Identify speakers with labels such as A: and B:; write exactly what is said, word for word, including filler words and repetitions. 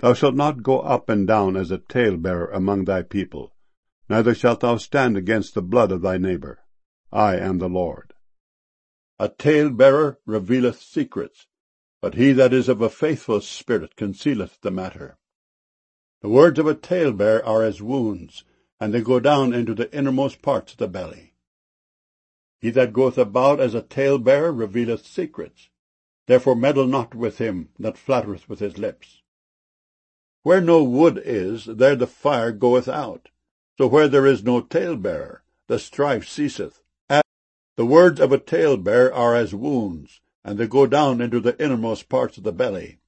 A: Thou shalt not go up and down as a talebearer among thy people, neither shalt thou stand against the blood of thy neighbour. I am the Lord. A talebearer revealeth secrets, but he that is of a faithful spirit concealeth the matter. The words of a talebearer are as wounds, and they go down into the innermost parts of the belly. He that goeth about as a talebearer revealeth secrets. Therefore meddle not with him that flattereth with his lips. Where no wood is, there the fire goeth out. So where there is no talebearer, the strife ceaseth. The words of a talebearer are as wounds, and they go down into the innermost parts of the belly.